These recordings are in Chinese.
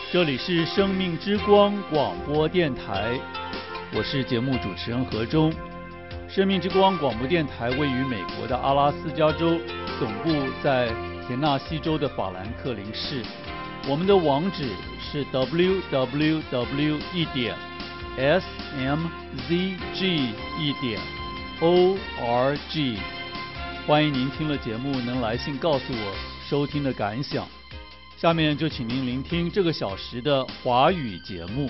这里是生命之光广播电台，我是节目主持人何忠。生命之光广播电台位于美国的阿拉斯加州，总部在田纳西州的法兰克林市。我们的网址是 www.smzg.org。欢迎您听了节目能来信告诉我收听的感想。下面就请您聆听这个小时的华语节目。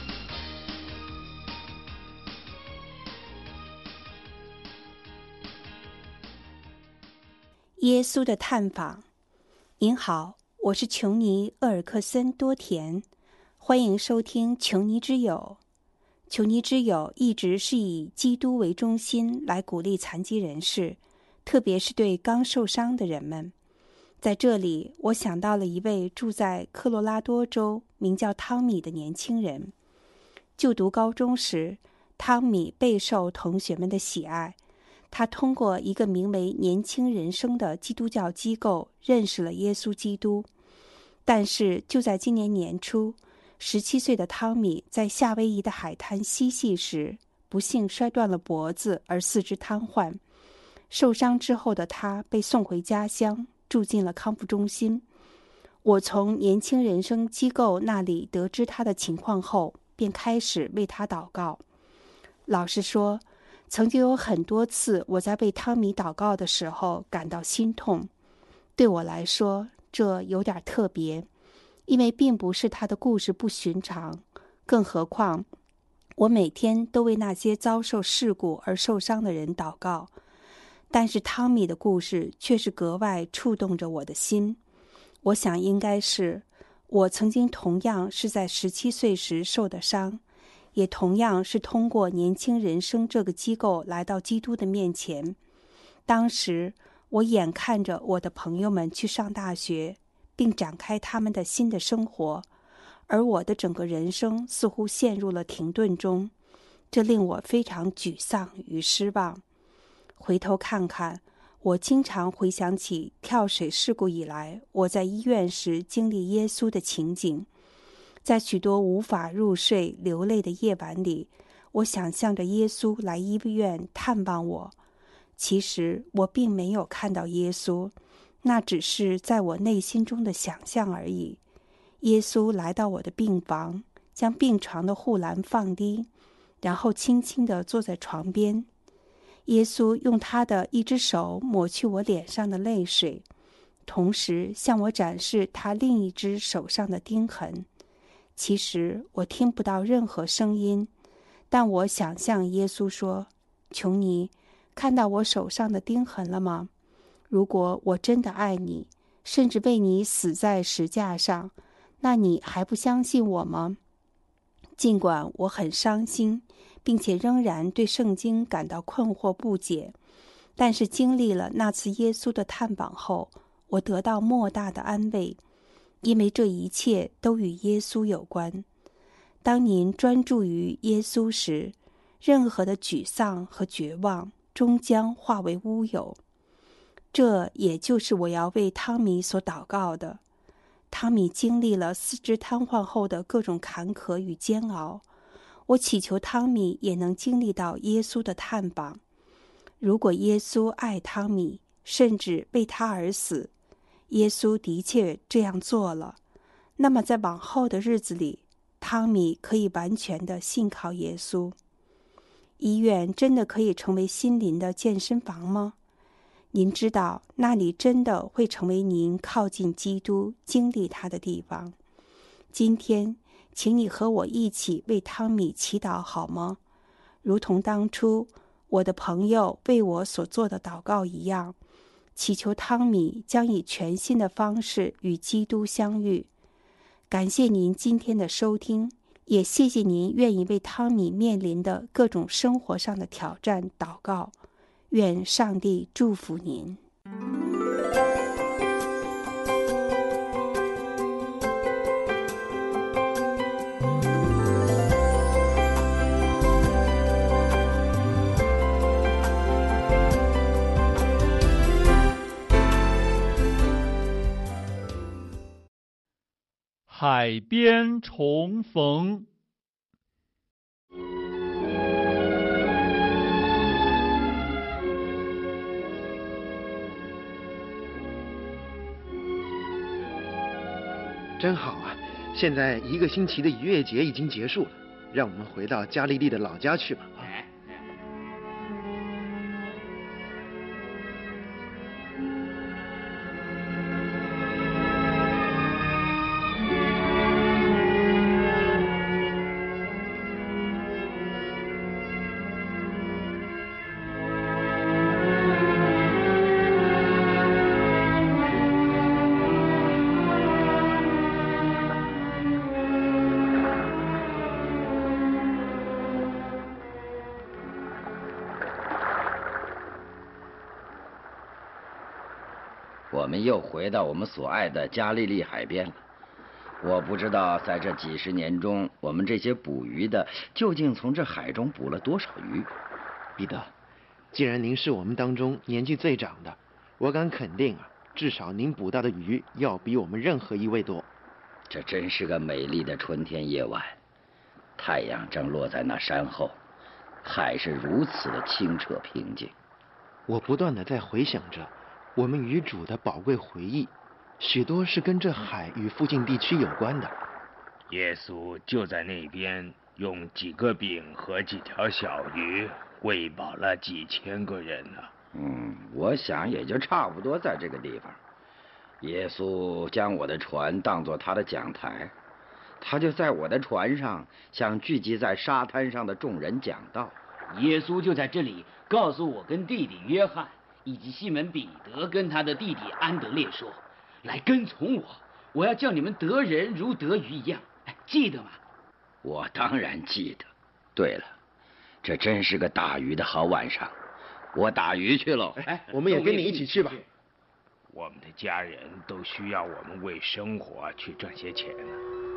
耶稣的探访。您好，我是琼尼·厄尔克森·多田，欢迎收听琼尼之友。琼尼之友一直是以基督为中心来鼓励残疾人士，特别是对刚受伤的人们。在这里，我想到了一位住在科罗拉多州名叫汤米的年轻人。就读高中时，汤米备受同学们的喜爱。他通过一个名为年轻人生的基督教机构认识了耶稣基督。但是就在今年年初，17岁的汤米在夏威夷的海滩嬉戏时，不幸摔断了脖子而四肢瘫痪。受伤之后的他被送回家乡，住进了康复中心。我从年轻人生机构那里得知他的情况后，便开始为他祷告。老实说，曾经有很多次我在为汤米祷告的时候感到心痛。对我来说，这有点特别，因为并不是他的故事不寻常，更何况我每天都为那些遭受事故而受伤的人祷告。但是汤米的故事却是格外触动着我的心。我想应该是我曾经同样是在17岁时受的伤，也同样是通过年轻人生这个机构来到基督的面前。当时我眼看着我的朋友们去上大学，并展开他们的新的生活，而我的整个人生似乎陷入了停顿中，这令我非常沮丧与失望。回头看看，我经常回想起跳水事故以来我在医院时经历耶稣的情景。在许多无法入睡流泪的夜晚里，我想象着耶稣来医院探望我。其实我并没有看到耶稣，那只是在我内心中的想象而已。耶稣来到我的病房，将病床的护栏放低，然后轻轻地坐在床边。耶稣用他的一只手抹去我脸上的泪水，同时向我展示他另一只手上的钉痕。其实我听不到任何声音，但我想象耶稣说：“琼尼，看到我手上的钉痕了吗？如果我真的爱你，甚至为你死在石架上，那你还不相信我吗？”尽管我很伤心，并且仍然对圣经感到困惑不解，但是经历了那次耶稣的探访后，我得到莫大的安慰，因为这一切都与耶稣有关。当您专注于耶稣时，任何的沮丧和绝望终将化为乌有。这也就是我要为汤米所祷告的。汤米经历了四肢瘫痪后的各种坎坷与煎熬，我祈求汤米也能经历到耶稣的探访。如果耶稣爱汤米，甚至为他而死，耶稣的确这样做了，那么在往后的日子里，汤米可以完全的信靠耶稣。医院真的可以成为心灵的健身房吗？您知道，那里真的会成为您靠近基督、经历他的地方。今天，请你和我一起为汤米祈祷好吗？如同当初我的朋友为我所做的祷告一样，祈求汤米将以全新的方式与基督相遇。感谢您今天的收听，也谢谢您愿意为汤米面临的各种生活上的挑战祷告。愿上帝祝福您。 海边重逢。 真好啊！现在1个星期的逾越节已经结束了，让我们回到加利利的老家去吧。 我们又回到我们所爱的加利利海边了。我不知道在这几十年中，我们这些捕鱼的究竟从这海中捕了多少鱼。 彼得，既然您是我们当中年纪最长的，我敢肯定啊，至少您捕到的鱼要比我们任何一位多。 这真是个美丽的春天夜晚，太阳正落在那山后，海是如此的清澈平静。 我不断地在回想着我们与主的宝贵回忆，许多是跟这海与附近地区有关的。 耶稣就在那边用几个饼和几条小鱼喂饱了几千个人呢。 我想也就差不多在这个地方。耶稣将我的船当作他的讲台，他就在我的船上向聚集在沙滩上的众人讲道。 耶稣就在这里告诉我跟弟弟约翰以及西门彼得跟他的弟弟安德烈说，来跟从我，我要叫你们得人如得鱼一样。记得吗？ 我当然记得。对了，这真是个打鱼的好晚上，我打鱼去喽。 我们也跟你一起去吧。 我们的家人都需要我们为生活去赚些钱呢。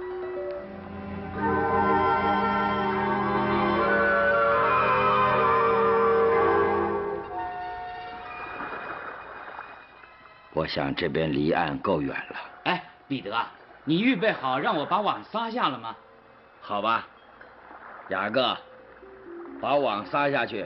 我想这边离岸够远了。 彼得啊，你预备好让我把网撒下了吗？ 好吧，雅各，把网撒下去。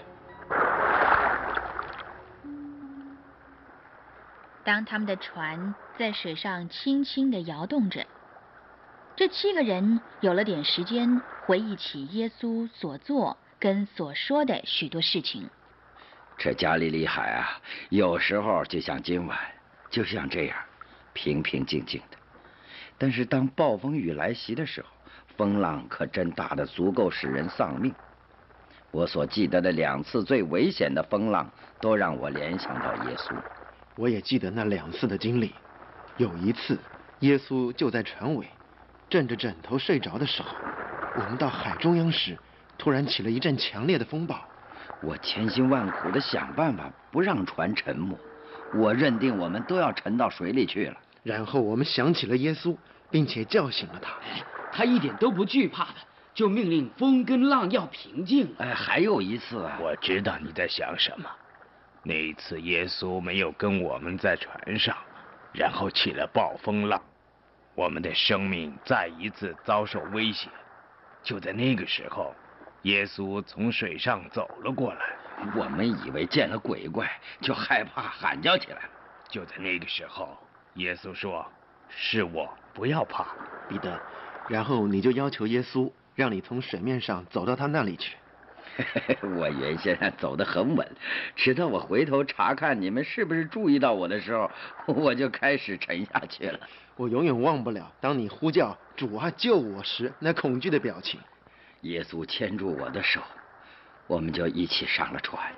当他们的船在水上轻轻地摇动着，这7个人有了点时间回忆起耶稣所做跟所说的许多事情。 这加利利海啊，有时候就像今晚，就像这样平平静静的。但是当暴风雨来袭的时候，风浪可真大得足够使人丧命。我所记得的2次最危险的风浪，都让我联想到耶稣。 我也记得那2次的经历。有一次，耶稣就在船尾，枕着枕头睡着的时候，我们到海中央时，突然起了一阵强烈的风暴。 我千辛万苦地想办法不让船沉没，我认定我们都要沉到水里去了。 然后我们想起了耶稣，并且叫醒了他。 他一点都不惧怕的，就命令风跟浪要平静。 还有一次啊， 我知道你在想什么。那一次耶稣没有跟我们在船上，然后起了暴风浪，我们的生命再一次遭受威胁。就在那个时候，耶稣从水上走了过来， 我们以为见了鬼怪，就害怕喊叫起来了。 就在那个时候，耶稣说：“是我，不要怕。” 彼得，然后你就要求耶稣让你从水面上走到他那里去。 我原先走得很稳，直到我回头查看你们是不是注意到我的时候，我就开始沉下去了。 我永远忘不了当你呼叫主啊救我时那恐惧的表情。 耶稣牵住我的手，我们就一起上了船。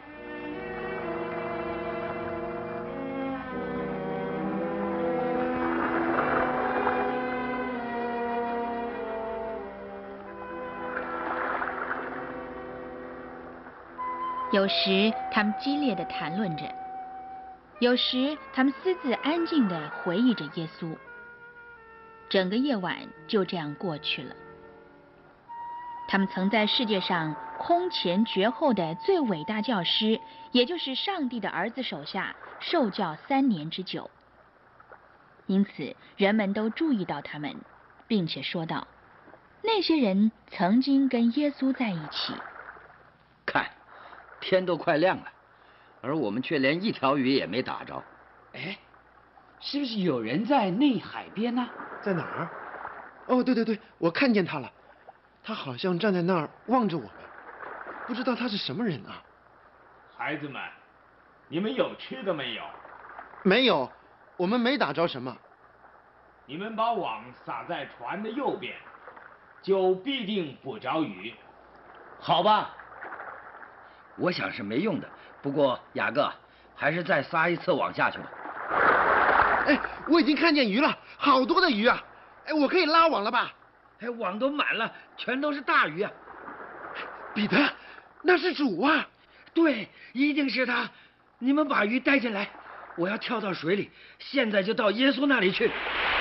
有时他们激烈地谈论着，有时他们私自安静地回忆着耶稣。整个夜晚就这样过去了。他们曾在世界上空前绝后的最伟大教师，也就是上帝的儿子手下受教3年之久，因此人们都注意到他们， 并且说道：“那些人曾经跟耶稣在一起。” 看，天都快亮了，而我们却连一条鱼也没打着。 哎，是不是有人在内海边呢？ 在哪儿？哦，对，我看见他了，他好像站在那儿望着我们，不知道他是什么人啊。 孩子们，你们有吃的没有？ 没有，我们没打着什么。 你们把网撒在船的右边，就必定捕着鱼。 好吧， 我想是没用的，不过雅各，还是再撒一次网下去吧。 哎，我已经看见鱼了，好多的鱼啊！哎，我可以拉网了吧？ 哎，网都满了，全都是大鱼啊！ 彼得，那是主啊！ 对，一定是他。你们把鱼带进来，我要跳到水里，现在就到耶稣那里去。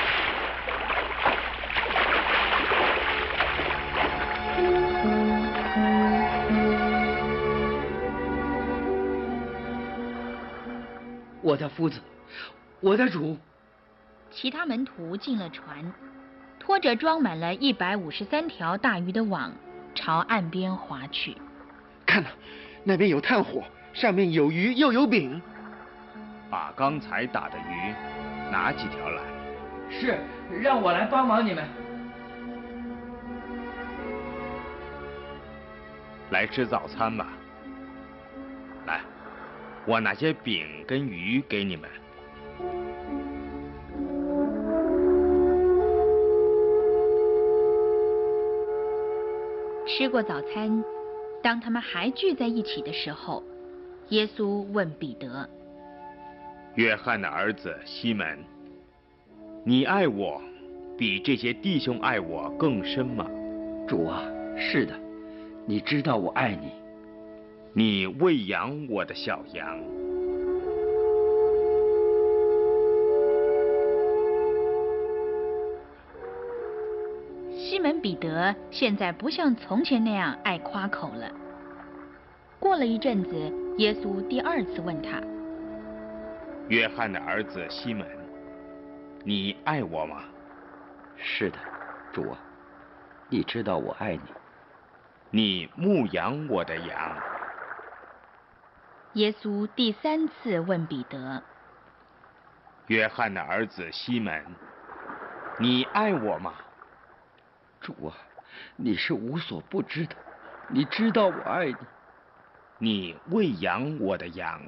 我的夫子，我的主。 其他门徒进了船，拖着装满了153条大鱼的网，朝岸边划去。 看呐，那边有炭火，上面有鱼又有饼。 把刚才打的鱼拿几条来。 是，让我来帮忙你们。 来吃早餐吧。来，我拿些饼跟鱼给你们。 吃过早餐，当他们还聚在一起的时候，耶稣问彼得：“ 约翰的儿子西门，你爱我比这些弟兄爱我更深吗？” 主啊，是的，你知道我爱你。 你喂养我的小羊。 西门彼得现在不像从前那样爱夸口了。过了一阵子，耶稣第二次问他：“ 约翰的儿子西门，你爱我吗？”“ 是的，主啊，你知道我爱你。”“ 你牧养我的羊。” 耶稣第三次问彼得：“ 约翰的儿子西门，你爱我吗？”“ 主啊，你是无所不知的，你知道我爱你。”“ 你喂养我的羊。”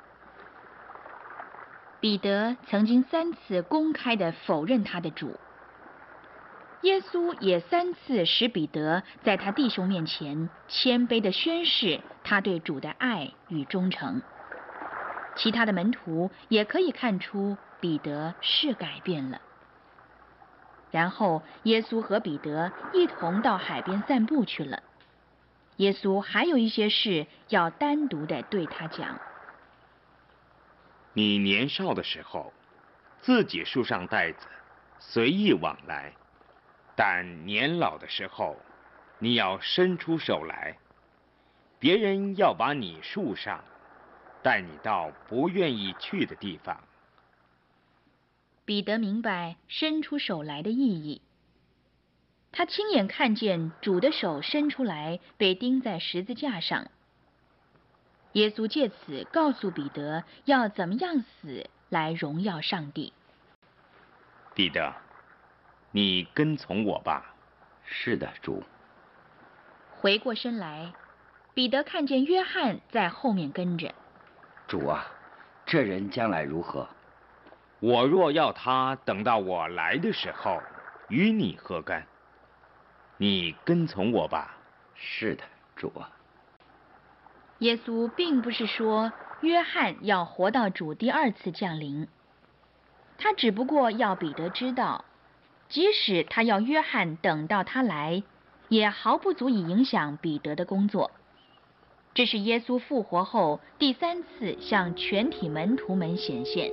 彼得曾经3次公开地否认他的主，耶稣也3次使彼得在他弟兄面前谦卑地宣示他对主的爱与忠诚。其他的门徒也可以看出彼得是改变了。然后耶稣和彼得一同到海边散步去了。耶稣还有一些事要单独地对他讲。 你年少的时候，自己束上带子，随意往来；但年老的时候，你要伸出手来，别人要把你束上，带你到不愿意去的地方。 彼得明白伸出手来的意义。他亲眼看见主的手伸出来，被钉在十字架上。耶稣借此告诉彼得要怎么样死来荣耀上帝。 彼得，你跟从我吧。 是的，主。 回过身来，彼得看见约翰在后面跟着。 主啊，这人将来如何？ 我若要他等到我来的时候与你何干？你跟从我吧。 是的，主啊。 耶稣并不是说约翰要活到主第二次降临，他只不过要彼得知道，即使他要约翰等到他来，也毫不足以影响彼得的工作。这是耶稣复活后第3次向全体门徒们显现。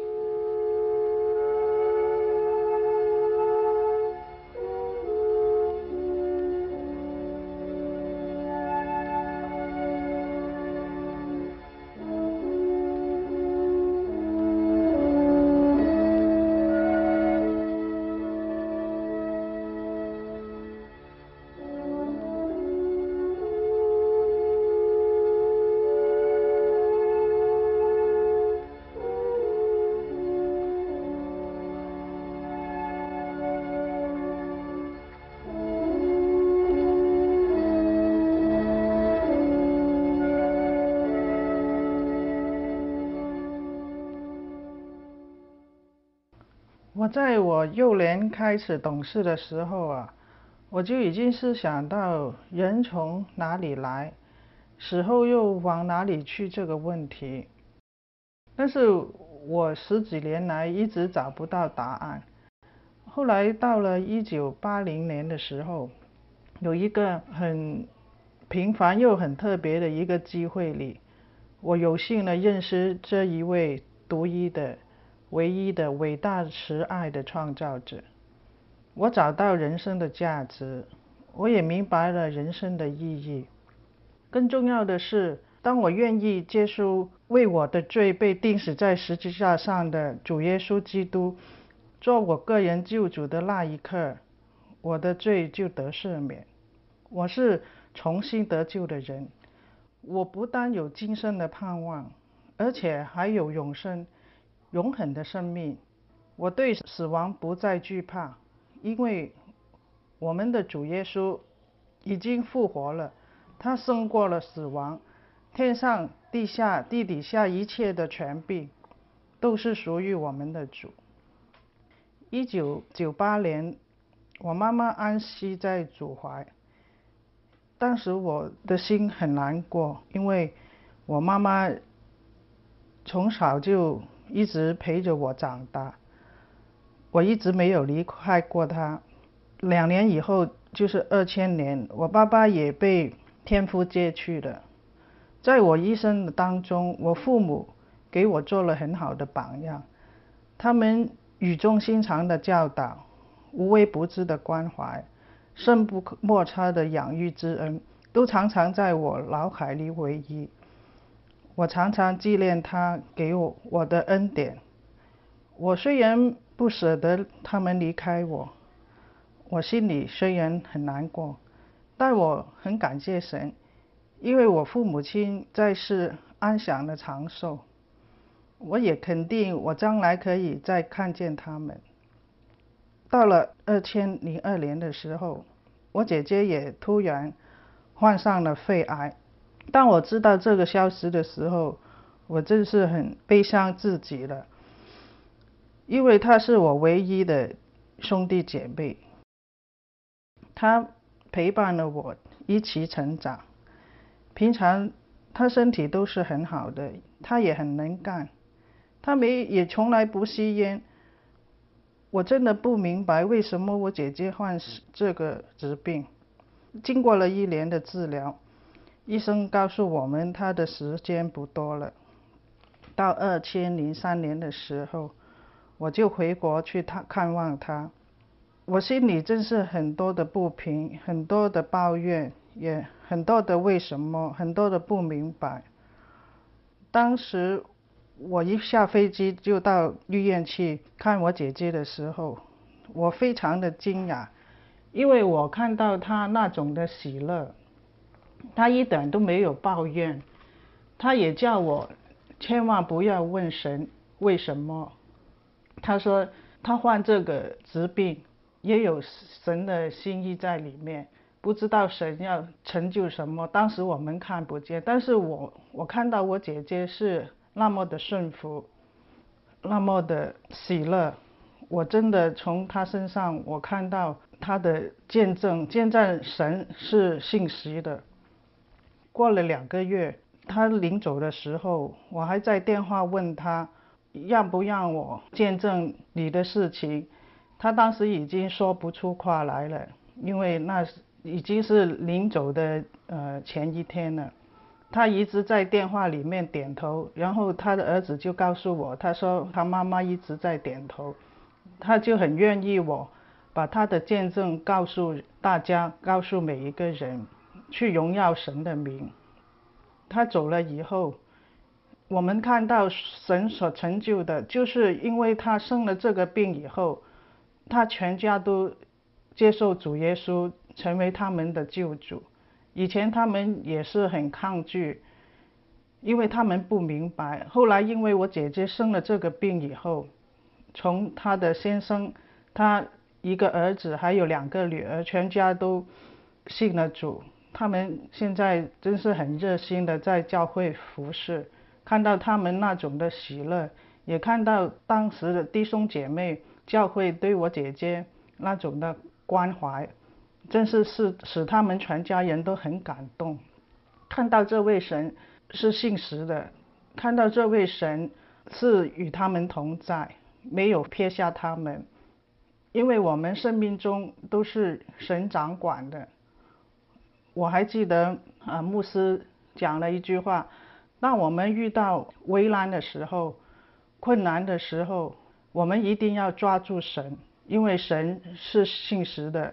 在我幼年开始懂事的时候啊，我就已经是想到人从哪里来，死后又往哪里去这个问题。但是我10几年来一直找不到答案。后来到了1980年的时候，有一个很平凡又很特别的一个机会里，我有幸的认识这一位独一的、唯一的、伟大慈爱的创造者。我找到人生的价值，我也明白了人生的意义。更重要的是，当我愿意接受为我的罪被钉死在十字架上的主耶稣基督做我个人救主的那一刻，我的罪就得赦免。我是重新得救的人，我不但有今生的盼望，而且还有永生、永恒的生命。我对死亡不再惧怕，因为我们的主耶稣已经复活了，他胜过了死亡。天上地下地底下一切的权柄都是属于我们的主。1998年，我妈妈安息在主怀，当时我的心很难过，因为我妈妈从小就一直陪着我长大，我一直没有离开过她。2年以后，就是2000年，我爸爸也被天父接去了。在我一生的当中，我父母给我做了很好的榜样，他们语重心长的教导，无微不至的关怀，深不可测的养育之恩，都常常在我脑海里回忆。我常常纪念他给我的恩典。我虽然不舍得他们离开我，我心里虽然很难过，但我很感谢神，因为我父母亲在世安享了长寿，我也肯定我将来可以再看见他们。到了2002年的时候，我姐姐也突然患上了肺癌。当我知道这个消息的时候，我真是很悲伤至极了，因为她是我唯一的兄弟姐妹，她陪伴了我一起成长。平常她身体都是很好的，她也很能干，她也从来不吸烟。我真的不明白为什么我姐姐患这个疾病。经过了1年的治疗，医生告诉我们她的时间不多了。到2003年的时候，我就回国去看望她。我心里真是很多的不平，很多的抱怨，也很多的为什么，很多的不明白。当时我一下飞机就到医院去看我姐姐的时候，我非常的惊讶，因为我看到她那种的喜乐，她一点都没有抱怨，她也叫我千万不要问神为什么。她说她患这个疾病也有神的心意在里面，不知道神要成就什么，当时我们看不见，但是我看到我姐姐是那么的顺服，那么的喜乐。我真的从她身上我看到她的见证神是信实的。过了2个月，她临走的时候，我还在电话问她让不让我见证你的事情。她当时已经说不出话来了，因为那已经是临走的前一天了。她一直在电话里面点头，然后她的儿子就告诉我，他说他妈妈一直在点头，他就很愿意我把他的见证告诉大家，告诉每一个人，去荣耀神的名。他走了以后，我们看到神所成就的，就是因为他生了这个病以后，他全家都接受主耶稣成为他们的救主。以前他们也是很抗拒，因为他们不明白。后来因为我姐姐生了这个病以后，从她的先生，她一个儿子还有2个女儿，全家都信了主。他们现在真是很热心的在教会服侍，看到他们那种的喜乐，也看到当时的弟兄姐妹教会对我姐姐那种的关怀，真是使他们全家人都很感动。看到这位神是信实的，看到这位神是与他们同在，没有撇下他们。因为我们生命中都是神掌管的。我还记得牧师讲了一句话，当我们遇到危难的时候，困难的时候，我们一定要抓住神，因为神是信实的。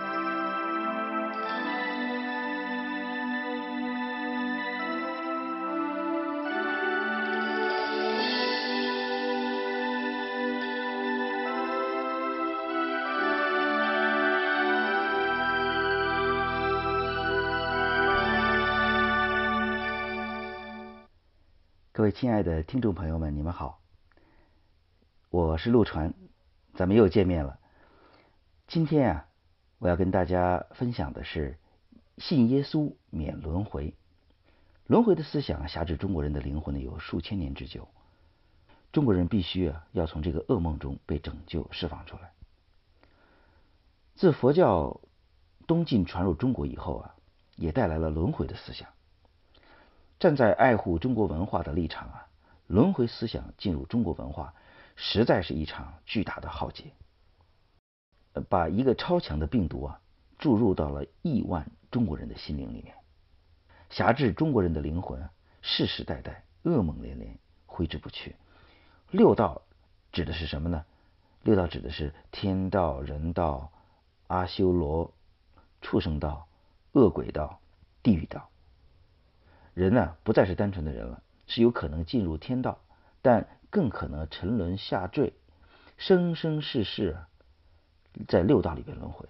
各位亲爱的听众朋友们，你们好，我是陆传，咱们又见面了。今天我要跟大家分享的是信耶稣免轮回。轮回的思想辖制中国人的灵魂有数千年之久，中国人必须要从这个噩梦中被拯救释放出来。自佛教东晋传入中国以后也带来了轮回的思想。站在爱护中国文化的立场轮回思想进入中国文化，实在是一场巨大的浩劫，把一个超强的病毒注入到了亿万中国人的心灵里面，辖制中国人的灵魂，世世代代噩梦连连，挥之不去。六道指的是什么呢？六道指的是天道、人道、阿修罗、畜生道、恶鬼道、地狱道。人不再是单纯的人了，是有可能进入天道，但更可能沉沦下坠，生生世世在六道里边轮回。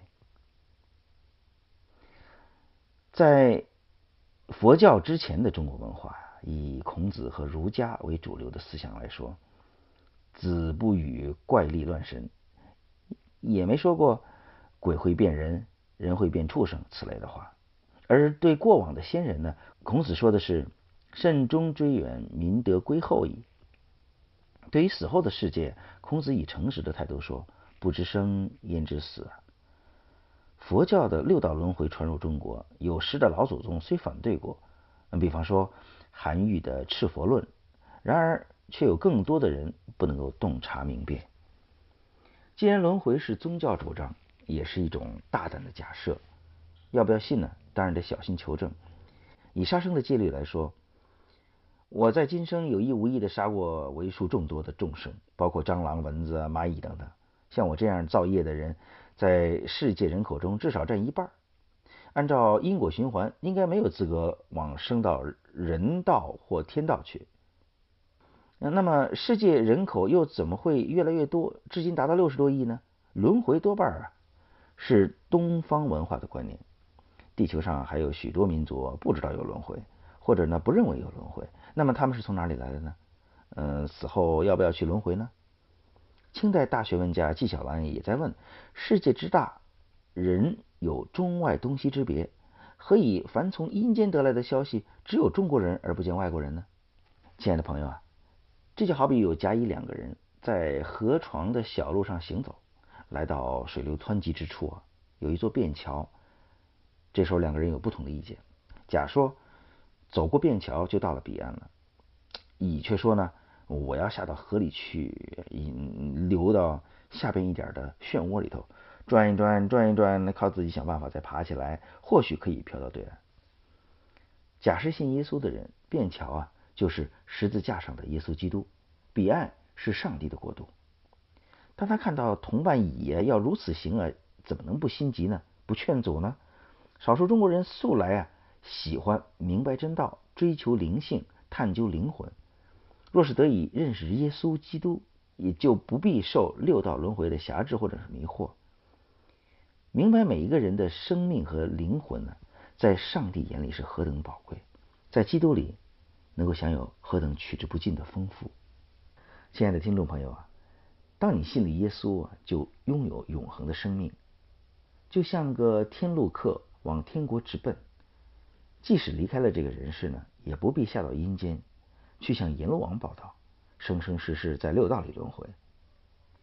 在佛教之前的中国文化，以孔子和儒家为主流的思想来说，子不语怪力乱神，也没说过鬼会变人，人会变畜生此类的话。而对过往的先人呢，孔子说的是慎终追远，民德归后矣。对于死后的世界，孔子以诚实的态度说，不知生焉知死。佛教的六道轮回传入中国，有识的老祖宗虽反对过，比方说韩愈的《赤佛论》，然而却有更多的人不能够洞察明辨。既然轮回是宗教主张，也是一种大胆的假设，要不要信呢？当然得小心求证。以杀生的戒律来说，我在今生有意无意的杀过为数众多的众生，包括蟑螂、蚊子、蚂蚁等等。像我这样造业的人，在世界人口中至少占一半。按照因果循环，应该没有资格往升到人道或天道去。那么世界人口又怎么会越来越多，至今达到60多亿呢？轮回多半是东方文化的观念。地球上还有许多民族不知道有轮回，或者不认为有轮回。那么他们是从哪里来的呢？死后要不要去轮回呢？清代大学问家纪晓岚也在问：世界之大，人有中外东西之别，何以凡从阴间得来的消息，只有中国人而不见外国人呢？亲爱的朋友这就好比有甲乙两个人在河床的小路上行走，来到水流湍急之处有一座便桥。这时候两个人有不同的意见。甲说走过便桥就到了彼岸了，乙却说呢，我要下到河里去，流到下边一点的漩涡里头，转一转转一转，靠自己想办法再爬起来，或许可以漂到对岸。甲是信耶稣的人，便桥就是十字架上的耶稣基督，彼岸是上帝的国度。当他看到同伴乙要如此行怎么能不心急呢？不劝阻呢？少数中国人素来喜欢明白真道，追求灵性，探究灵魂。若是得以认识耶稣基督，也就不必受六道轮回的辖制或者是迷惑。明白每一个人的生命和灵魂在上帝眼里是何等宝贵，在基督里能够享有何等取之不尽的丰富。亲爱的听众朋友当你信了耶稣就拥有永恒的生命，就像个天路客往天国直奔。即使离开了这个人世也不必下到阴间去向阎罗王报道，生生世世在六道里轮回。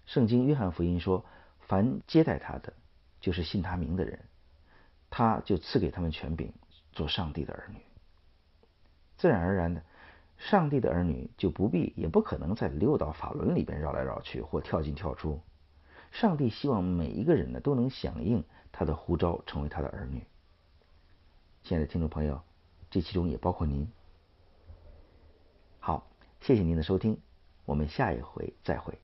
圣经约翰福音说，凡接待他的，就是信他名的人，他就赐给他们权柄，做上帝的儿女。自然而然的，上帝的儿女就不必也不可能在六道法轮里边绕来绕去或跳进跳出。上帝希望每一个人呢都能响应他的呼召，成为他的儿女。亲爱的听众朋友，这其中也包括您。好，谢谢您的收听，我们下一回再会。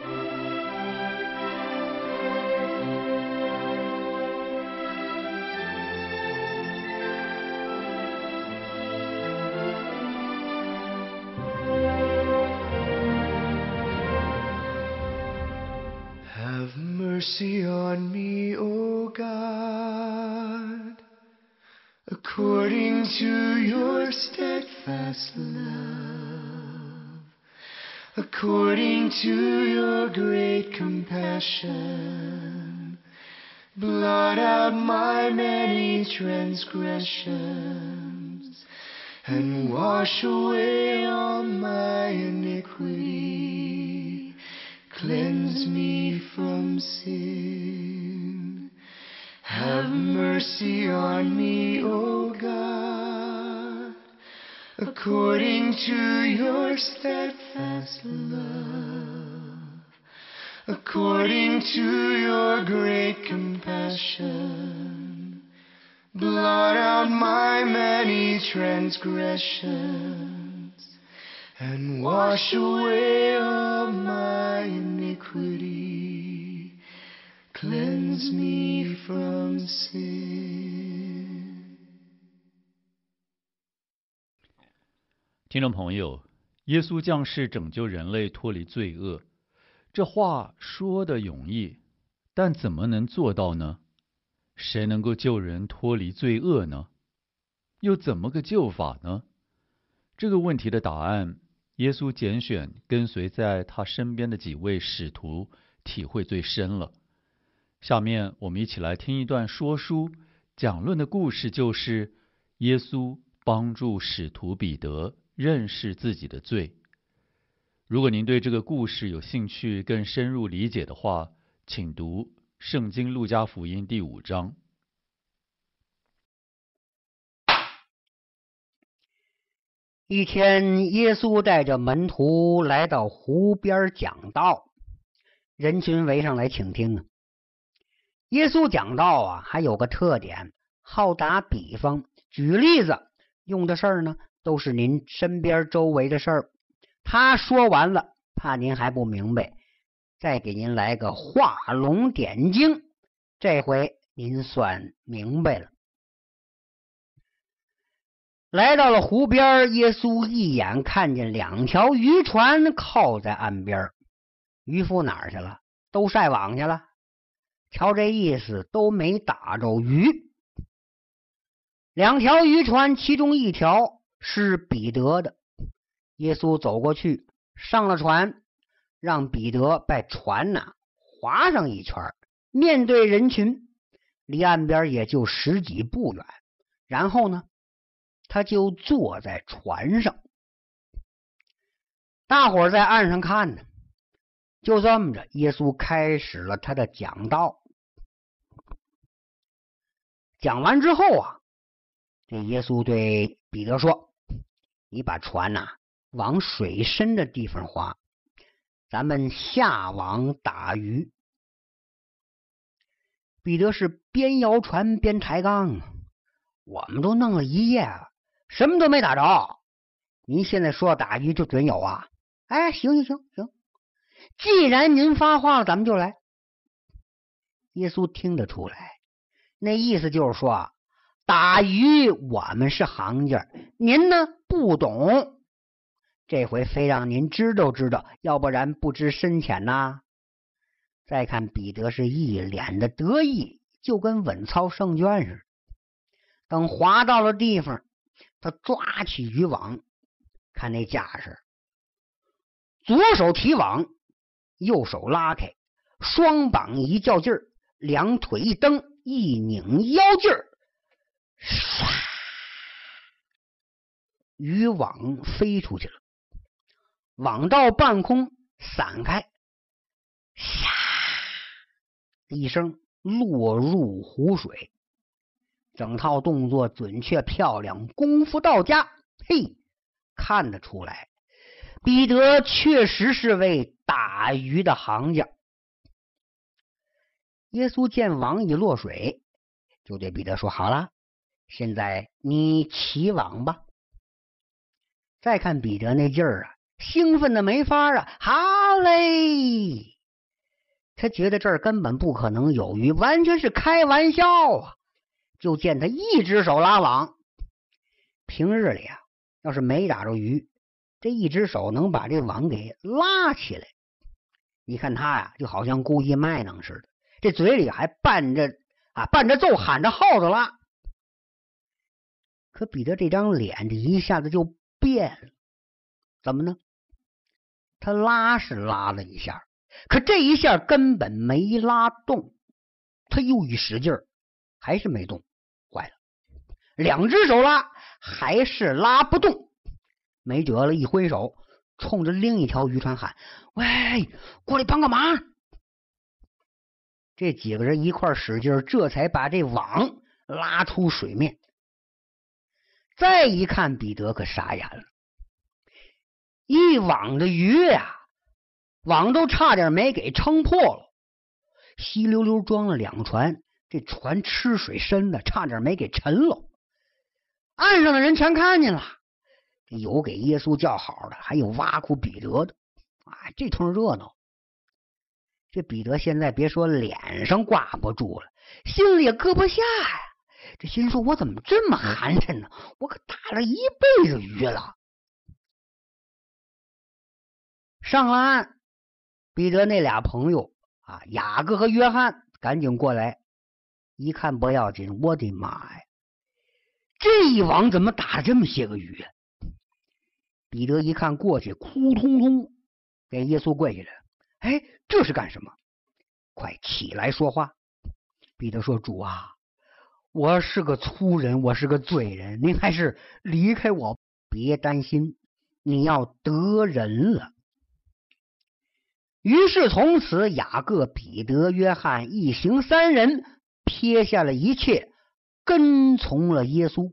Mercy on me, O God, according to your steadfast love, according to your great compassion. Blot out my many transgressions, and wash away all my iniquity. Cleanse me from sin. Have mercy on me, O God, according to your steadfast love, according to your great compassion. Blot out my many transgressions, and wash away all my iniquity. Cleanse me from sin. 听众朋友，耶稣降世拯救人类脱离罪恶，这话说的容易，但怎么能做到呢？谁能够救人脱离罪恶呢？又怎么个救法呢？这个问题的答案，耶稣拣选跟随在他身边的几位使徒体会最深了。下面我们一起来听一段说书讲论的故事，就是耶稣帮助使徒彼得认识自己的罪。如果您对这个故事有兴趣更深入理解的话，请读圣经路加福音第5章。 一天，耶稣带着门徒来到湖边讲道，人群围上来倾听。耶稣讲道啊，还有个特点，好打比方，举例子，用的事儿呢，都是您身边周围的事儿。他说完了，怕您还不明白，再给您来个画龙点睛，这回您算明白了。来到了湖边，耶稣一眼看见2条渔船靠在岸边，渔夫哪儿去了？都晒网去了。瞧这意思，都没打着鱼。2条渔船，其中1条是彼得的。耶稣走过去，上了船，让彼得把船划上一圈，面对人群，离岸边也就10几步远。然后呢，他就坐在船上，大伙儿在岸上看呢。就这么着，耶稣开始了他的讲道。讲完之后啊，这耶稣对彼得说：“你把船往水深的地方划，咱们下网打鱼。”彼得是边摇船边抬杠：“我们都弄了一夜了，什么都没打着，您现在说打鱼就准有啊？哎，行，既然您发话了，咱们就来。”耶稣听得出来，那意思就是说，打鱼我们是行家，您呢不懂，这回非让您知道，要不然不知深浅呐。再看彼得是一脸的得意，就跟稳操胜券似的。等划到了地方，他抓起渔网，看那架势，左手提网，右手拉开，双膀一较劲儿，2腿一蹬，一拧腰劲儿，唰，渔网飞出去了，网到半空散开， 一声落入湖水。整套动作准确漂亮，功夫到家。嘿，看得出来，彼得确实是位打鱼的行家。耶稣见网已落水，就对彼得说：“好了，现在你起网吧。”再看彼得那劲儿啊，兴奋的没法啊！好嘞！他觉得这儿根本不可能有鱼，完全是开玩笑啊！就见他一只手拉网。平日里啊，要是没打着鱼，这一只手能把这网给拉起来。你看他呀，就好像故意卖弄似的，这嘴里还伴着奏喊着号子拉。可彼得这张脸这一下子就变了，怎么呢？他拉是拉了一下，可这一下根本没拉动，他又一使劲儿，还是没动。坏了，两只手拉还是拉不动，没辙了，一挥手冲着另一条渔船喊：“喂，过来帮个忙！”这几个人一块使劲，这才把这网拉出水面。再一看，彼得可傻眼了，一网的鱼呀，网都差点没给撑破了，稀溜溜装了2船，这船吃水深的，差点没给沉了。岸上的人全看见了，有给耶稣叫好的，还有挖苦彼得的，这通热闹。这彼得现在别说脸上挂不住了，心里也搁不下呀。这心说：“我怎么这么寒碜呢？我可打了一辈子鱼了。”上了岸，彼得那俩朋友雅各和约翰赶紧过来，一看不要紧，我的妈呀，这一网怎么打了这么些个鱼啊？彼得一看过去，哭通通给耶稣跪下来：“哎，这是干什么？快起来说话！”彼得说：“主啊，我是个粗人，我是个罪人，您还是离开我，别担心，你要得人了。”于是从此，雅各、彼得、约翰一行3人撇下了一切，跟从了耶稣。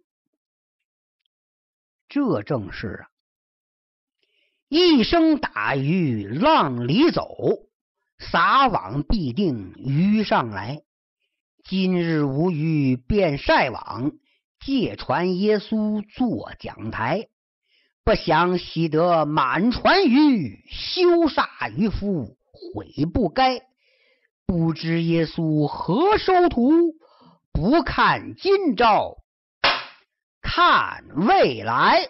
这正是一生打鱼浪里走，撒网必定鱼上来。今日无鱼便晒网，借船耶稣做讲台。不想喜得满船鱼，休煞渔夫悔不该。不知耶稣何收徒，不看今朝，看未来。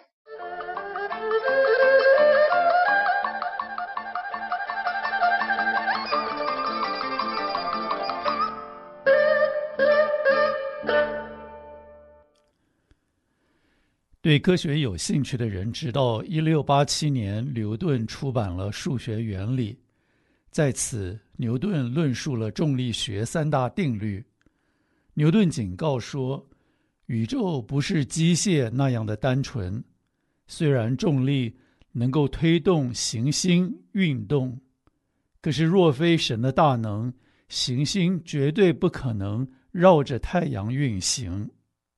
对科学有兴趣的人知道，1687年牛顿出版了《数学原理》，在此牛顿论述了重力学3大定律。牛顿警告说，宇宙不是机械那样的单纯，虽然重力能够推动行星运动，可是若非神的大能，行星绝对不可能绕着太阳运行。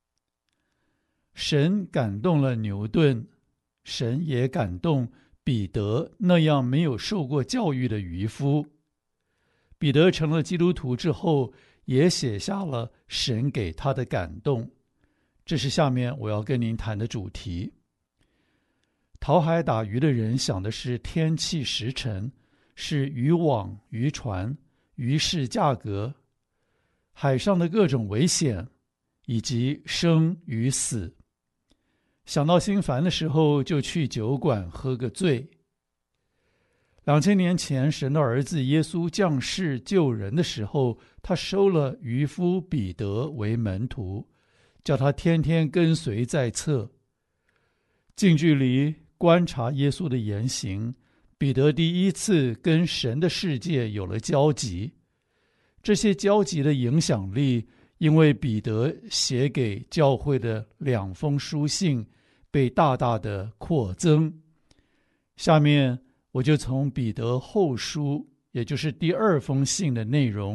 神感动了牛顿，神也感动彼得那样没有受过教育的渔夫。彼得成了基督徒之后，也写下了神给他的感动。这是下面我要跟您谈的主题。讨海打鱼的人想的是天气时辰，是渔网、渔船、鱼市价格，海上的各种危险，以及生与死。想到心烦的时候，就去酒馆喝个醉。2000年前，神的儿子耶稣降世救人的时候，他收了渔夫彼得为门徒，叫他天天跟随在侧。近距离观察耶稣的言行，彼得第一次跟神的世界有了交集。这些交集的影响力，因为彼得写给教会的2封书信被大大的扩增。下面我就从彼得后书，也就是第2封信的内容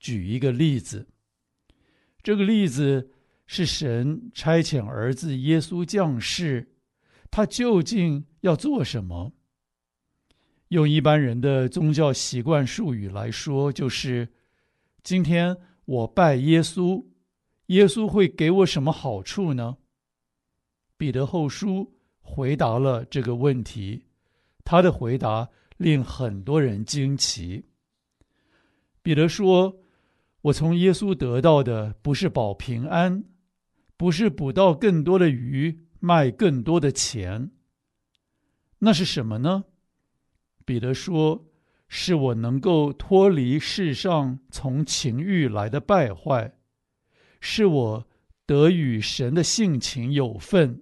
举一个例子。这个例子是神差遣儿子耶稣降世，他究竟要做什么？用一般人的宗教习惯术语来说，就是今天我拜耶稣，耶稣会给我什么好处呢？彼得后书回答了这个问题，他的回答令很多人惊奇。彼得说，我从耶稣得到的不是保平安，不是捕到更多的鱼，卖更多的钱。那是什么呢？彼得说，是我能够脱离世上从情欲来的败坏，是我得与神的性情有份。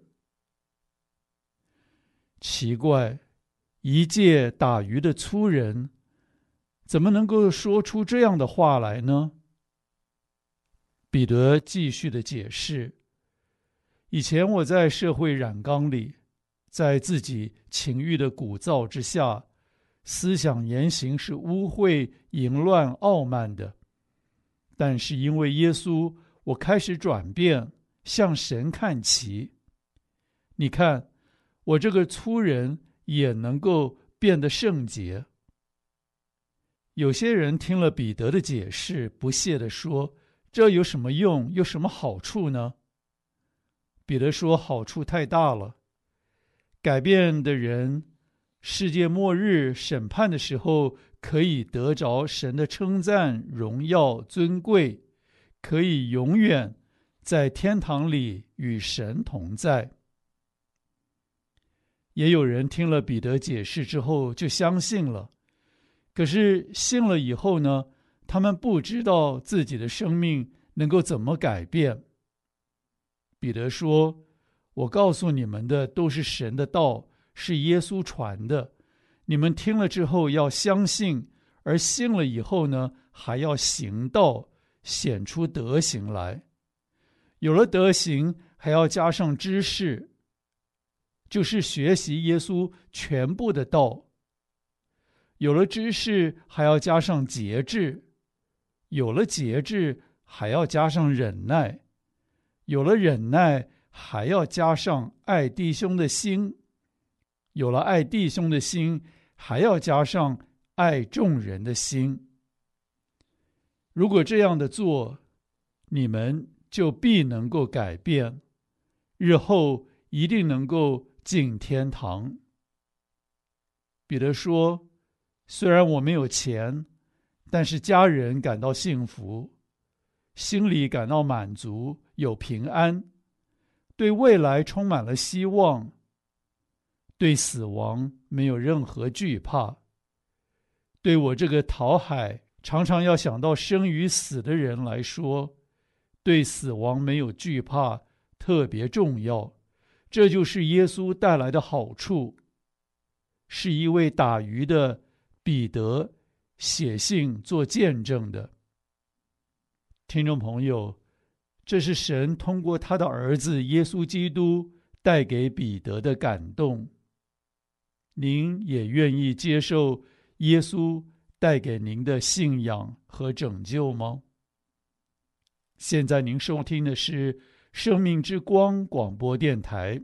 奇怪，一介打鱼的粗人，怎么能够说出这样的话来呢？彼得继续的解释，以前我在社会染缸里，在自己情欲的鼓噪之下，思想言行是污秽、淫乱、傲慢的。但是因为耶稣，我开始转变，向神看齐。你看，我这个粗人也能够变得圣洁。有些人听了彼得的解释，不屑地说，这有什么用，有什么好处呢？彼得说，好处太大了。改变的人，世界末日审判的时候，可以得着神的称赞、荣耀、尊贵，可以永远在天堂里与神同在。也有人听了彼得解释之后就相信了，可是信了以后呢，他们不知道自己的生命能够怎么改变。彼得说，我告诉你们的都是神的道，是耶稣传的，你们听了之后要相信，而信了以后呢，还要行道，显出德行来。有了德行，还要加上知识，就是学习耶稣全部的道。有了知识，还要加上节制；有了节制，还要加上忍耐；有了忍耐，还要加上爱弟兄的心；有了爱弟兄的心，还要加上爱众人的心。如果这样的做，你们就必能够改变，日后一定能够进天堂。彼得说，虽然我没有钱，但是家人感到幸福，心里感到满足，有平安，对未来充满了希望，对死亡没有任何惧怕。对我这个讨海常常要想到生与死的人来说，对死亡没有惧怕特别重要。这就是耶稣带来的好处。是一位打鱼的彼得写信做见证的。听众朋友，这是神通过他的儿子耶稣基督带给彼得的感动。您也愿意接受耶稣带给您的信仰和拯救吗？现在您收听的是生命之光广播电台。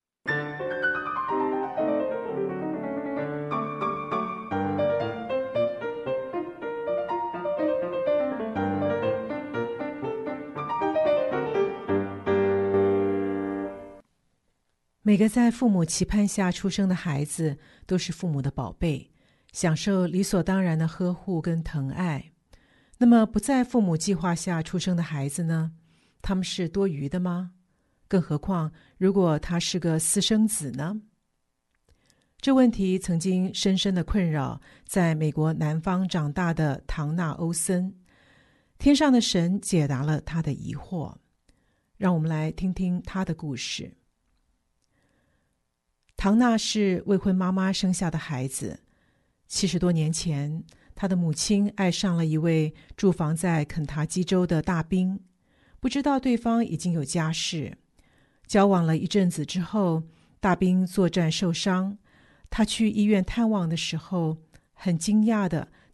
每个在父母期盼下出生的孩子都是父母的宝贝，享受理所当然的呵护跟疼爱。那么不在父母计划下出生的孩子呢？他们是多余的吗？更何况如果他是个私生子呢？这问题曾经深深的困扰在美国南方长大的唐纳·欧森。天上的神解答了他的疑惑。让我们来听听他的故事。唐纳是未婚妈妈生下的孩子。70多年前，他的母亲爱上了一位驻防在肯塔基州的大兵，不知道对方已经有家室。交往了一阵子之后，大兵作战受伤，他去医院探望的时候，很惊讶地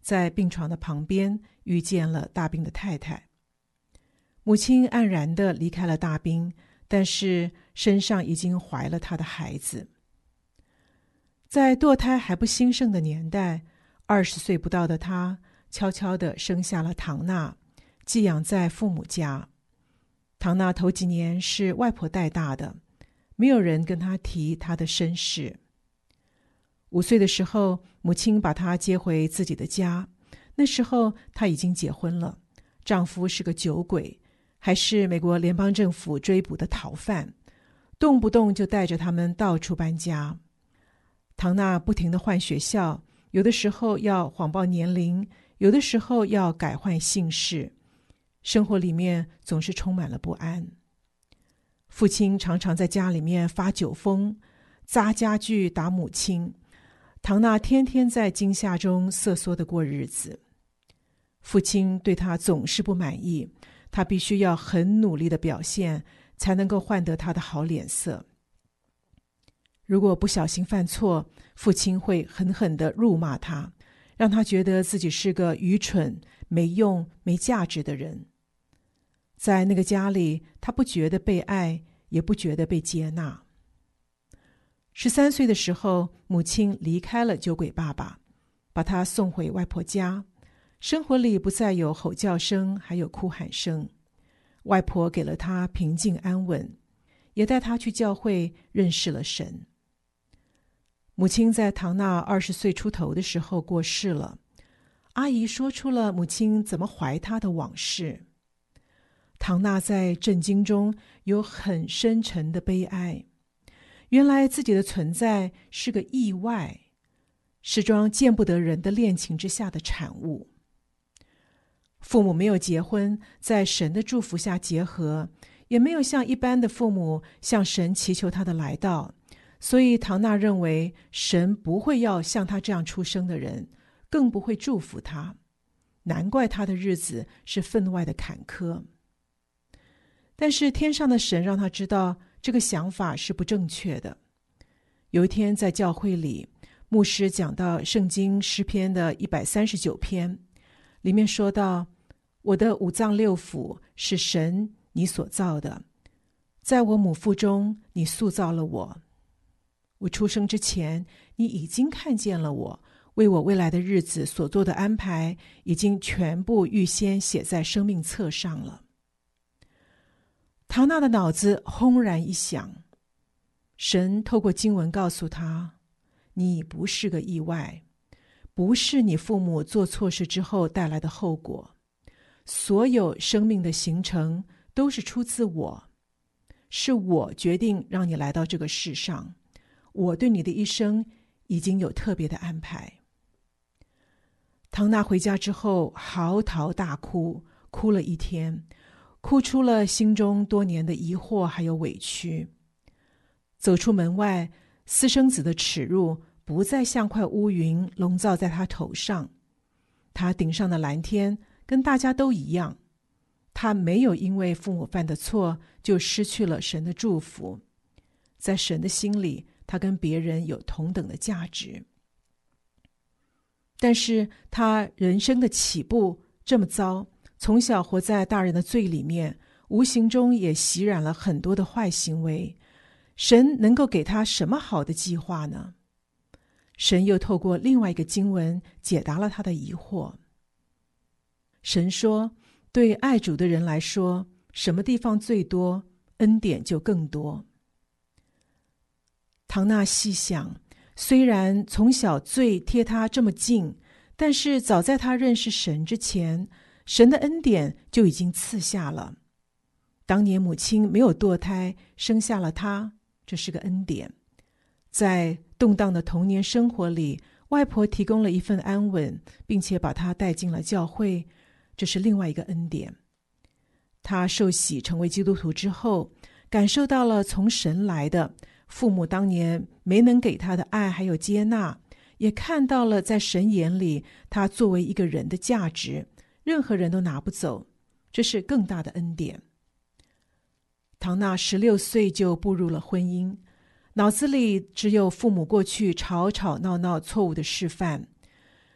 在病床的旁边遇见了大兵的太太。母亲黯然地离开了大兵，但是身上已经怀了他的孩子。在堕胎还不兴盛的年代，20岁不到的他悄悄地生下了唐娜，寄养在父母家。唐娜头几年是外婆带大的，没有人跟她提她的身世。5岁的时候，母亲把她接回自己的家，那时候她已经结婚了，丈夫是个酒鬼，还是美国联邦政府追捕的逃犯，动不动就带着他们到处搬家。唐娜不停地换学校，有的时候要谎报年龄，有的时候要改换姓氏，生活里面总是充满了不安。父亲常常在家里面发酒疯，砸家具打母亲，唐娜天天在惊吓中瑟缩地过日子。父亲对她总是不满意，她必须要很努力的表现，才能够换得他的好脸色。如果不小心犯错，父亲会狠狠地辱骂他，让他觉得自己是个愚蠢、没用、没价值的人。在那个家里，他不觉得被爱，也不觉得被接纳。13岁的时候，母亲离开了酒鬼爸爸，把他送回外婆家。生活里不再有吼叫声，还有哭喊声。外婆给了他平静安稳，也带他去教会认识了神。母亲在唐娜20岁出头的时候过世了，阿姨说出了母亲怎么怀她的往事。唐娜在震惊中有很深沉的悲哀，原来自己的存在是个意外，是桩见不得人的恋情之下的产物。父母没有结婚，在神的祝福下结合，也没有像一般的父母向神祈求他的来到，所以唐娜认为神不会要像他这样出生的人，更不会祝福他，难怪他的日子是分外的坎坷。但是天上的神让他知道这个想法是不正确的。有一天在教会里，牧师讲到圣经诗篇的139篇，里面说到，我的5脏6腑是神你所造的，在我母腹中你塑造了我，我出生之前你已经看见了我，为我未来的日子所做的安排已经全部预先写在生命册上了。唐娜的脑子轰然一响，神透过经文告诉他，你不是个意外，不是你父母做错事之后带来的后果，所有生命的形成都是出自我，是我决定让你来到这个世上，我对你的一生已经有特别的安排。唐娜回家之后嚎啕大哭，哭了1天，哭出了心中多年的疑惑还有委屈。走出门外，私生子的耻辱不再像块乌云笼罩在他头上，他顶上的蓝天跟大家都一样，他没有因为父母犯的错就失去了神的祝福，在神的心里，他跟别人有同等的价值。但是他人生的起步这么糟，从小活在大人的罪里面，无形中也习染了很多的坏行为。神能够给他什么好的计划呢？神又透过另外一个经文解答了他的疑惑。神说，对爱主的人来说，什么地方最多，恩典就更多。唐娜细想，虽然从小罪贴他这么近，但是早在他认识神之前，神的恩典就已经赐下了。当年母亲没有堕胎，生下了他，这是个恩典。在动荡的童年生活里，外婆提供了一份安稳，并且把他带进了教会，这是另外一个恩典。他受洗成为基督徒之后，感受到了从神来的父母当年没能给他的爱还有接纳，也看到了在神眼里他作为一个人的价值，任何人都拿不走，这是更大的恩典。唐娜16岁就步入了婚姻，脑子里只有父母过去吵吵闹闹错误的示范。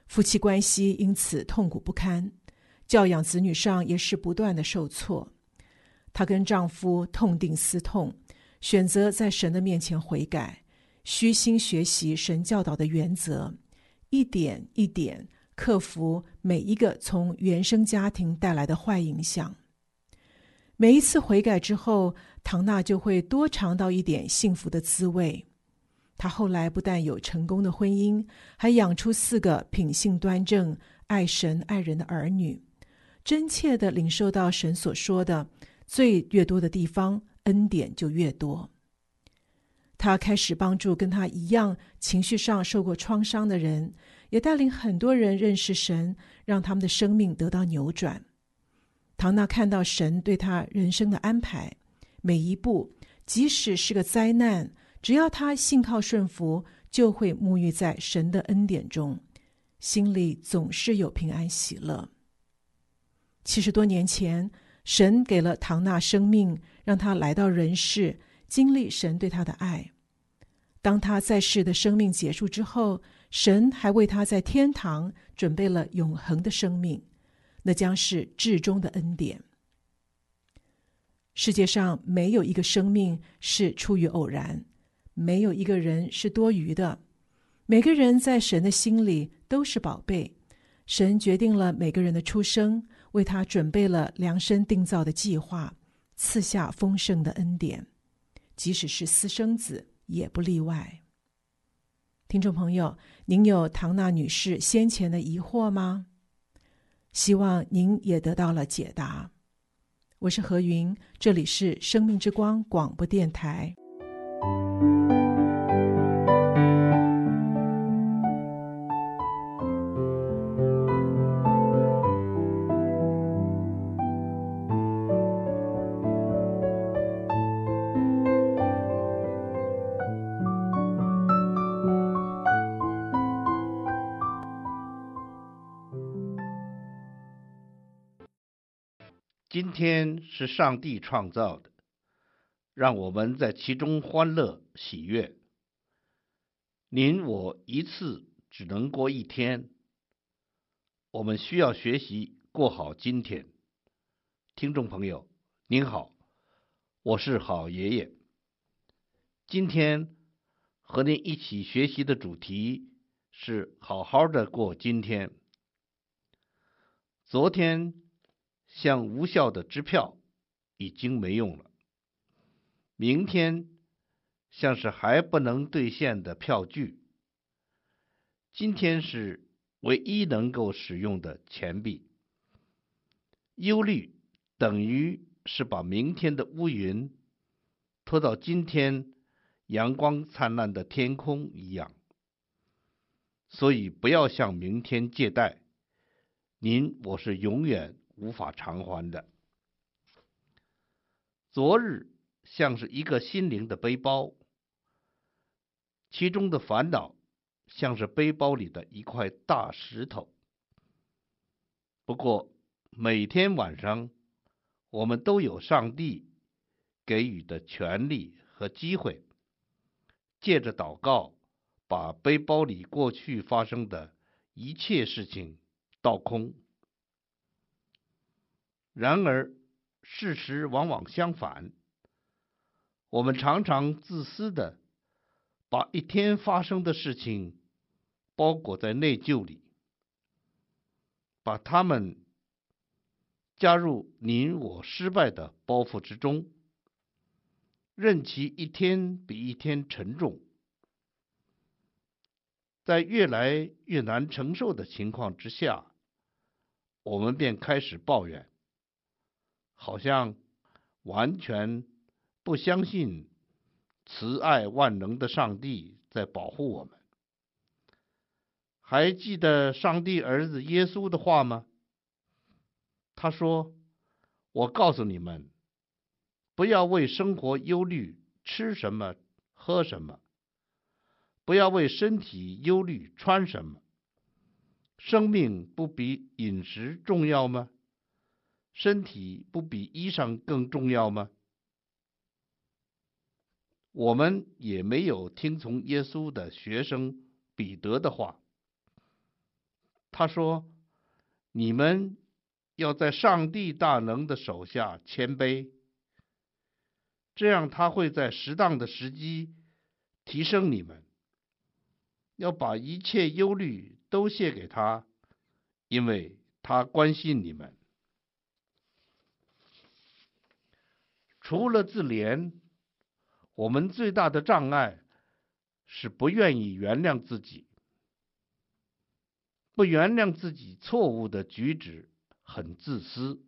夫妻关系因此痛苦不堪，教养子女上也是不断的受挫。她跟丈夫痛定思痛，选择在神的面前悔改，虚心学习神教导的原则，一点一点克服每一个从原生家庭带来的坏影响。每一次悔改之后，唐娜就会多尝到一点幸福的滋味。她后来不但有成功的婚姻，还养出4个品性端正、爱神爱人的儿女，真切地领受到神所说的罪越多的地方，恩典就越多。她开始帮助跟她一样情绪上受过创伤的人，也带领很多人认识神，让他们的生命得到扭转。唐娜看到神对她人生的安排，每一步即使是个灾难，只要她信靠顺服，就会沐浴在神的恩典中，心里总是有平安喜乐。70多年前，神给了唐娜生命，让她来到人世，经历神对她的爱。当她在世的生命结束之后，神还为她在天堂准备了永恒的生命，那将是至终的恩典。世界上没有一个生命是出于偶然，没有一个人是多余的，每个人在神的心里都是宝贝。神决定了每个人的出生，为他准备了量身定造的计划，赐下丰盛的恩典，即使是私生子也不例外。听众朋友，您有唐娜女士先前的疑惑吗？希望您也得到了解答。我是何云，这里是生命之光广播电台。 今天是上帝创造的，让我们在其中欢乐喜悦。您我一次只能过一天，我们需要学习过好今天。听众朋友，您好，我是好爷爷。今天和您一起学习的主题是好好的过今天。昨天像无效的支票已经没用了，明天像是还不能兑现的票据，今天是唯一能够使用的钱币。忧虑等于是把明天的乌云拖到今天阳光灿烂的天空一样，所以不要向明天借贷，我是永远无法偿还的。昨日像是一个心灵的背包，其中的烦恼像是背包里的一块大石头。不过每天晚上我们都有上帝给予的权利和机会，借着祷告把背包里过去发生的一切事情倒空。然而事实往往相反，我们常常自私的把一天发生的事情包裹在内疚里，把它们加入您我失败的包袱之中，任其一天比一天沉重。在越来越难承受的情况之下，我们便开始抱怨，好像完全不相信慈爱万能的上帝在保护我们。还记得上帝儿子耶稣的话吗？他说，我告诉你们，不要为生活忧虑吃什么喝什么，不要为身体忧虑穿什么。生命不比饮食重要吗？身体不比衣裳更重要吗？我们也没有听从耶稣的学生彼得的话， 他说：“你们要在上帝大能的手下谦卑，这样他会在适当的时机提升你们。要把一切忧虑都卸给他，因为他关心你们。”除了自怜，我们最大的障碍是不愿意原谅自己。不原谅自己错误的举止很自私。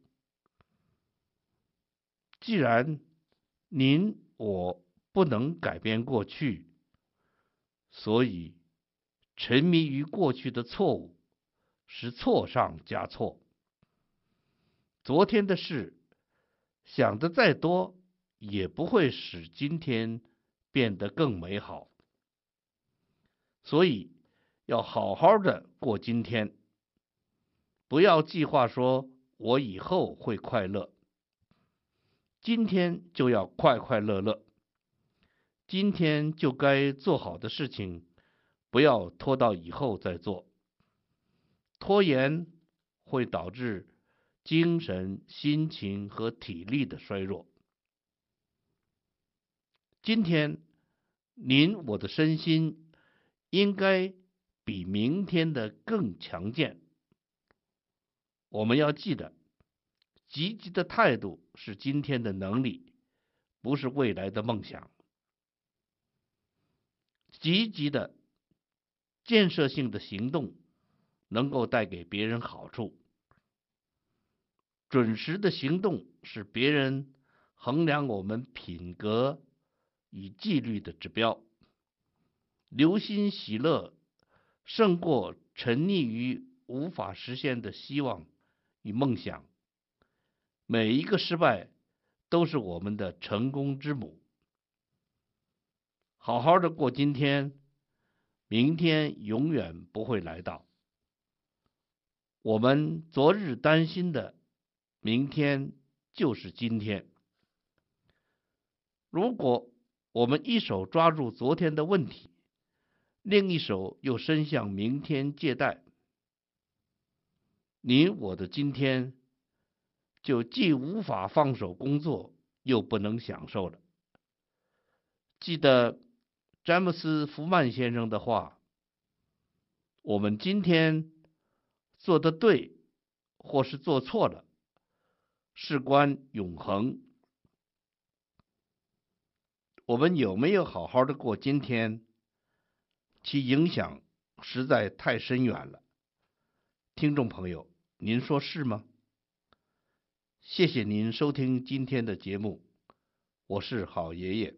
既然您我不能改变过去，所以沉迷于过去的错误是错上加错。昨天的事想得再多，也不会使今天变得更美好。所以要好好的过今天，不要计划说我以后会快乐。今天就要快快乐乐，今天就该做好的事情，不要拖到以后再做。拖延会导致精神、心情和体力的衰弱。今天您我的身心应该比明天的更强健。我们要记得，积极的态度是今天的能力，不是未来的梦想。积极的、建设性的行动能够带给别人好处。准时的行动是别人衡量我们品格与纪律的指标。留心喜乐胜过沉溺于无法实现的希望与梦想。每一个失败都是我们的成功之母。好好的过今天，明天永远不会来到。我们昨日担心的，明天就是今天。如果我们一手抓住昨天的问题，另一手又伸向明天借贷，你我的今天就既无法放手工作，又不能享受了。记得詹姆斯·福曼先生的话：我们今天做得对，或是做错了，事关永恒。我们有没有好好的过今天，其影响实在太深远了。听众朋友，您说是吗？谢谢您收听今天的节目，我是好爷爷。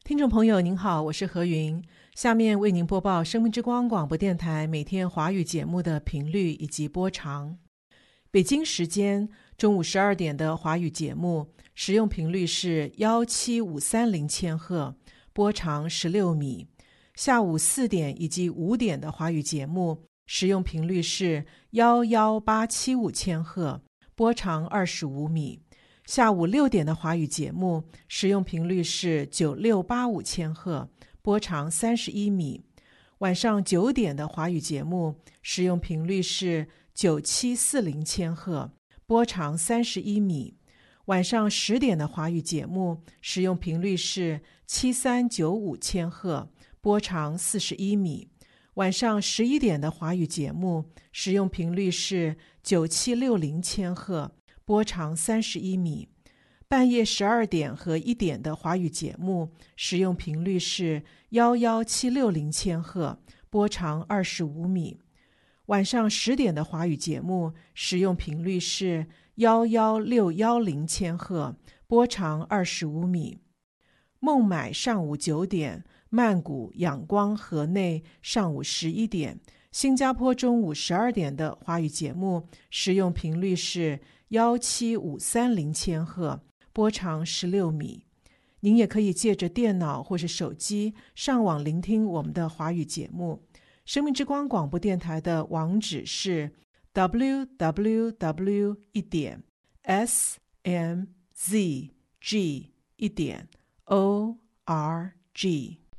听众朋友您好，我是何云，下面为您播报生命之光广播电台每天华语节目的频率以及播长。北京时间中午12点的华语节目使用频率是17530千赫，波长16米。下午4点以及5点的华语节目使用频率是11875千赫，波长25米。下午6点的华语节目使用频率是9685千赫，波长31米。晚上9点的华语节目使用频率是9740千赫，波长31米。晚上10点的华语节目使用频率是7395千赫，波长41米。晚上11点的华语节目使用频率是9760千赫，波长31米。半夜12点和1点的华语节目使用频率是11760千赫，波长25米。晚上10点的华语节目使用频率是11610千赫，波长25米。孟买上午9点，曼谷、仰光、河内上午11点，新加坡中午12点的华语节目使用频率是17530千赫，波长16米。您也可以借着电脑或是手机上网聆听我们的华语节目。生命之光广播电台的网址是 www.smzg.org。